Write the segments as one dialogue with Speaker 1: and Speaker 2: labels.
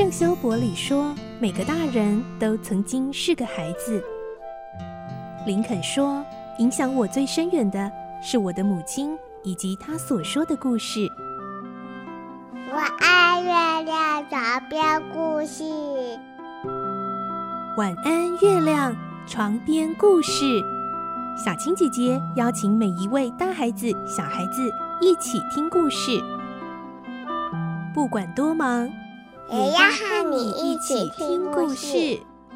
Speaker 1: 圣修伯里说，每个大人都曾经是个孩子。林肯说，影响我最深远的是我的母亲以及她所说的故事。
Speaker 2: 我爱月亮床边故事。
Speaker 1: 晚安，月亮，床边故事。小青姐姐邀请每一位大孩子、小孩子一起听故事，不管多忙，
Speaker 2: 也要和你一起听故事。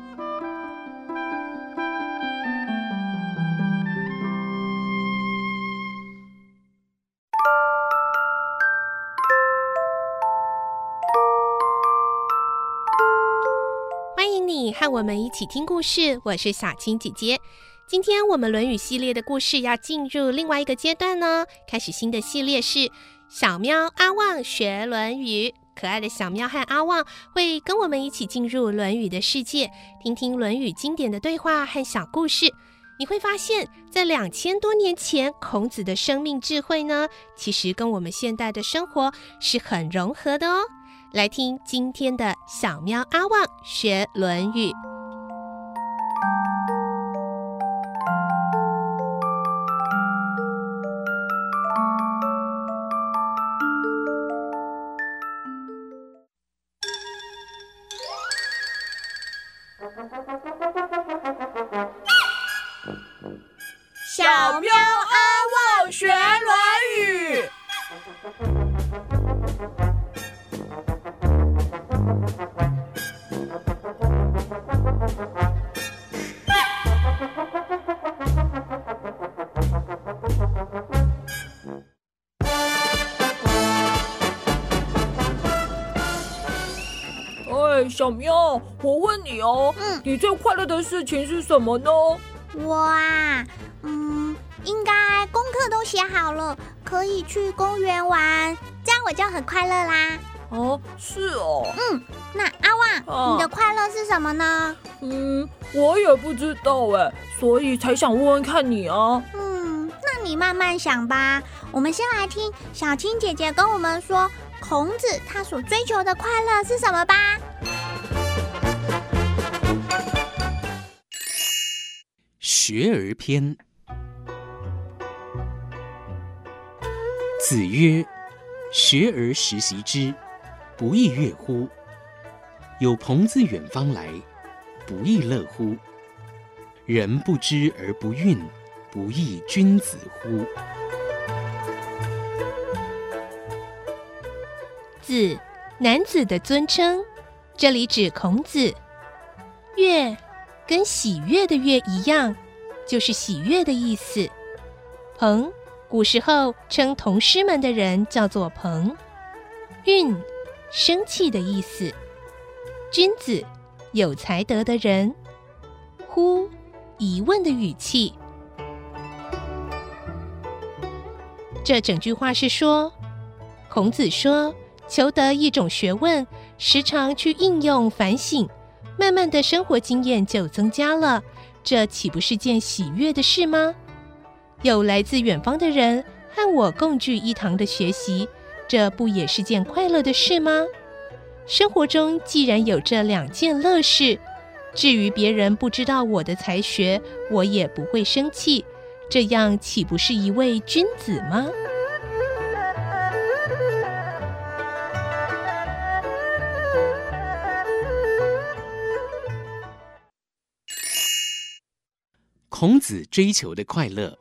Speaker 1: 欢迎你和我们一起听故事，我是小青姐姐。今天我们论语系列的故事要进入另外一个阶段呢，开始新的系列是小喵阿旺学论语。可爱的小喵和阿旺会跟我们一起进入论语的世界，听听论语经典的对话和小故事。你会发现在2000多年前，孔子的生命智慧呢，其实跟我们现代的生活是很融合的哦。来听今天的小喵阿旺学论语。
Speaker 3: 小喵阿旺学论语。小喵，我问你哦，你最快乐的事情是什么呢？
Speaker 2: 我啊，应该功课都写好了，可以去公园玩，这样我就很快乐啦。
Speaker 3: 哦，是哦。
Speaker 2: 那阿旺，你的快乐是什么呢？
Speaker 3: 我也不知道哎，所以才想问问看你啊。
Speaker 2: 那你慢慢想吧。我们先来听小青姐姐跟我们说，孔子他所追求的快乐是什么吧。
Speaker 4: 学而篇。子曰：学而时习之，不亦乐乎？有朋自远方来，不亦乐乎？人不知而不愠，不亦君子乎？
Speaker 1: 子，男子的尊称，这里指孔子。乐跟喜悦的悦一样，就是喜悦的意思。朋，古时候称同师们的人叫做朋。愠，生气的意思。君子，有才德的人。乎，疑问的语气。这整句话是说，孔子说，求得一种学问，时常去应用反省，慢慢的生活经验就增加了，这岂不是件喜悦的事吗？有来自远方的人和我共聚一堂的学习，这不也是件快乐的事吗？生活中既然有这2件乐事，至于别人不知道我的才学，我也不会生气，这样岂不是一位君子吗？
Speaker 4: 孔子追求的快乐。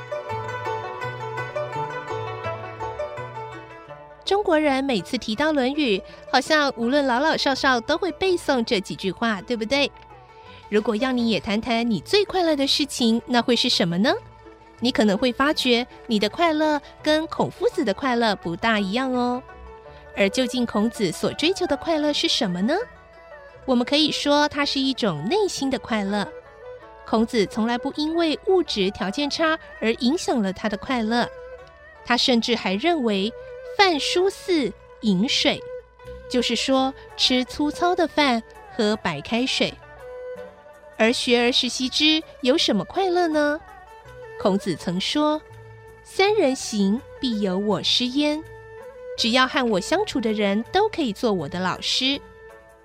Speaker 1: 中国人每次提到《论语》，好像无论老老少少都会背诵这几句话，对不对？如果要你也谈谈你最快乐的事情，那会是什么呢？你可能会发觉你的快乐跟孔夫子的快乐不大一样哦。而究竟孔子所追求的快乐是什么呢？我们可以说它是一种内心的快乐。孔子从来不因为物质条件差而影响了他的快乐，他甚至还认为饭疏饲饮水，就是说吃粗糙的饭，喝白开水。而学而时习之有什么快乐呢？孔子曾说：“3人行，必有我师焉。”只要和我相处的人都可以做我的老师。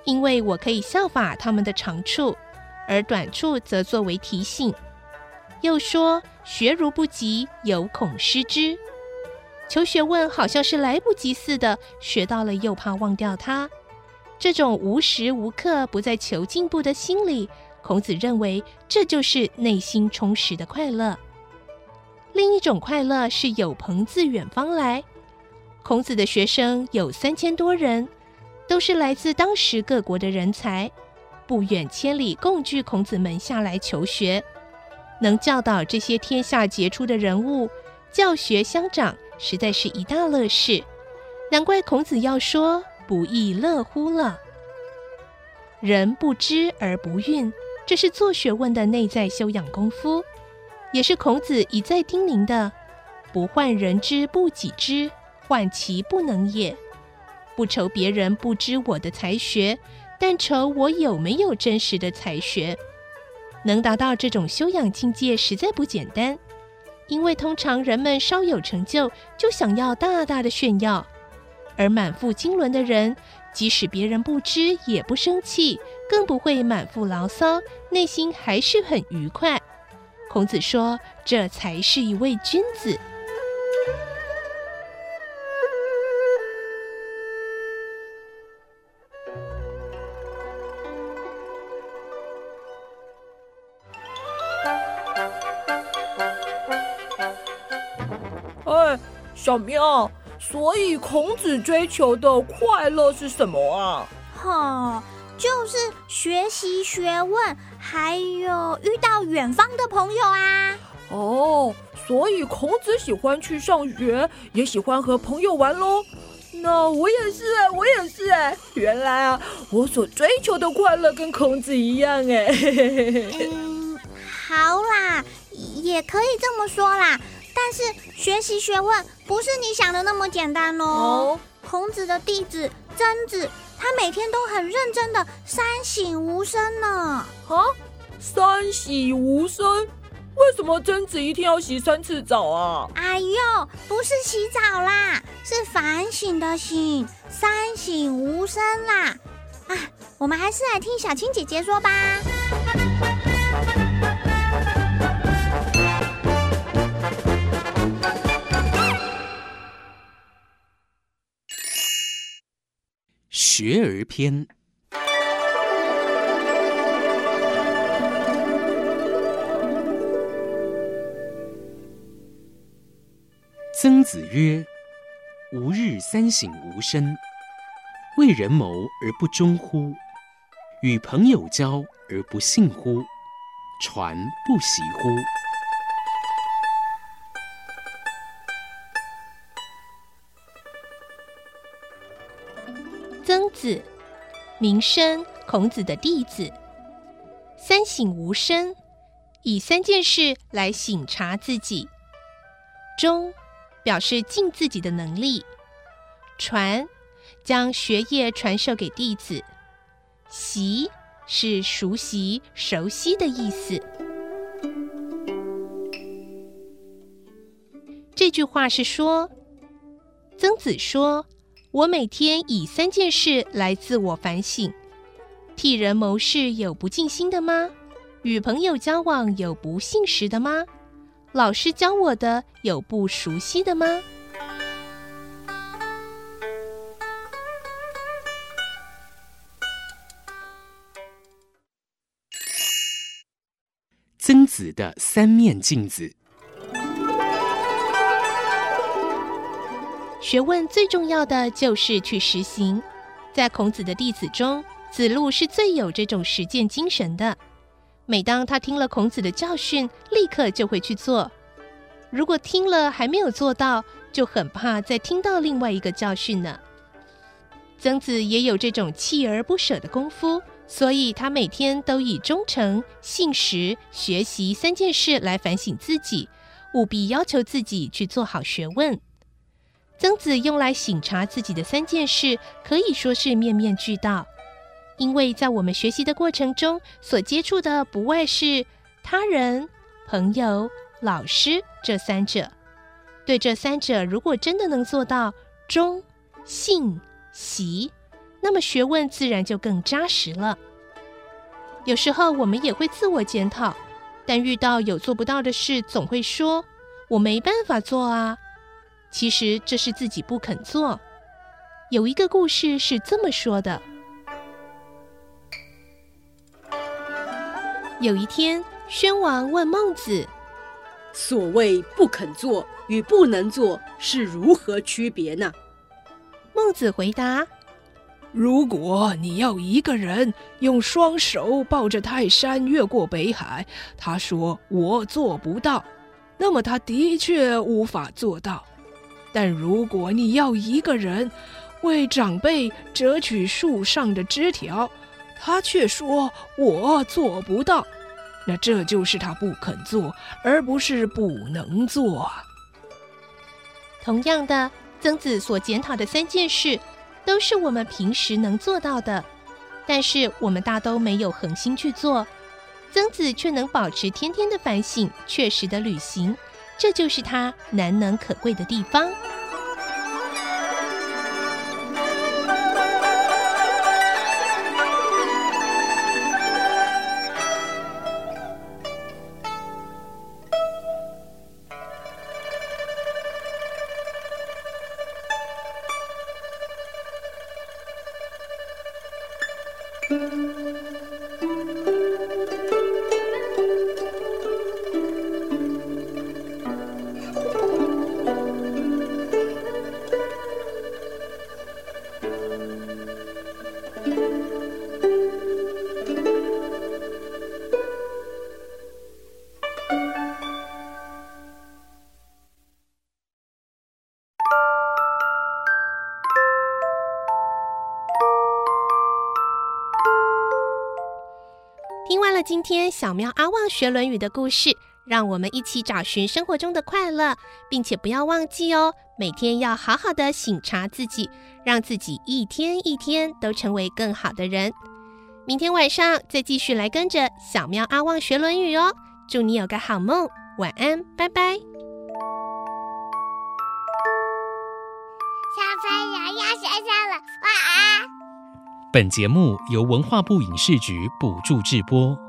Speaker 1: 因为我可以效法他们的长处，而短处则作为提醒。又说学如不及，有恐失之。求学问好像是来不及似的，学到了又怕忘掉它。这种无时无刻不在求进步的心理，孔子认为这就是内心充实的快乐。另一种快乐是有朋自远方来。孔子的学生有3000多人，都是来自当时各国的人才，不远千里共聚孔子门下来求学。能教导这些天下杰出的人物，教学相长，实在是一大乐事。难怪孔子要说不亦乐乎了。人不知而不愠，这是做学问的内在修养功夫，也是孔子一再叮咛的：不患人之不己知，患其不能也。不愁别人不知我的才学，但愁我有没有真实的才学。能达到这种修养境界实在不简单，因为通常人们稍有成就就想要大大的炫耀，而满腹经纶的人，即使别人不知也不生气，更不会满腹牢骚，内心还是很愉快。孔子说，这才是一位君子。
Speaker 3: 小明，所以孔子追求的快乐是什么啊？
Speaker 2: 就是学习学问，还有遇到远方的朋友啊。
Speaker 3: 所以孔子喜欢去上学，也喜欢和朋友玩咯。那我也是，原来啊，我所追求的快乐跟孔子一样哎。
Speaker 2: 好啦，也可以这么说啦。但是学习学问不是你想的那么简单哦。孔子的弟子曾子，他每天都很认真的三省吾身呢。
Speaker 3: 三省吾身？为什么曾子一天要洗3次澡啊？
Speaker 2: 哎呦，不是洗澡啦，是反省的省，三省吾身啦。我们还是来听小青姐姐说吧。
Speaker 4: 学而篇。曾子曰：吾日三省吾身，为人谋而不忠乎？与朋友交而不信乎？传不习乎？
Speaker 1: 曾子，名申，孔子的弟子。三省吾身，以3件事来省察自己。忠，表示尽自己的能力。传，将学业传授给弟子。习，是熟悉、熟悉的意思。这句话是说，曾子说，我每天以3件事来自我反省：替人谋事有不尽心的吗？与朋友交往有不信实的吗？老师教我的有不熟悉的吗？
Speaker 4: 曾子的3面镜子。
Speaker 1: 学问最重要的就是去实行。在孔子的弟子中，子路是最有这种实践精神的。每当他听了孔子的教训，立刻就会去做。如果听了还没有做到，就很怕再听到另外一个教训呢。曾子也有这种锲而不舍的功夫，所以他每天都以忠诚、信实、学习3件事来反省自己，务必要求自己去做好学问。曾子用来省察自己的3件事，可以说是面面俱到。因为在我们学习的过程中，所接触的不外是他人、朋友、老师这3者。对这3者，如果真的能做到忠、信、习， 那么学问自然就更扎实了。有时候我们也会自我检讨，但遇到有做不到的事，总会说我没办法做啊。其实这是自己不肯做。有一个故事是这么说的：有一天，宣王问孟子，
Speaker 5: 所谓不肯做与不能做是如何区别呢？
Speaker 1: 孟子回答，
Speaker 3: 如果你要一个人用双手抱着泰山越过北海，他说我做不到，那么他的确无法做到。但如果你要一个人为长辈折取树上的枝条，他却说我做不到，那这就是他不肯做，而不是不能做。
Speaker 1: 同样的，曾子所检讨的3件事都是我们平时能做到的，但是我们大都没有恒心去做。曾子却能保持天天的反省，确实的履行，这就是他难能可贵的地方。听完了今天小喵阿旺学论语的故事，让我们一起找寻生活中的快乐，并且不要忘记哦，每天要好好的省察自己，让自己一天一天都成为更好的人。明天晚上再继续来跟着小喵阿旺学论语哦。祝你有个好梦，晚安，拜拜。
Speaker 2: 小朋友要睡觉了，晚安。
Speaker 4: 本节目由文化部影视局补助制播。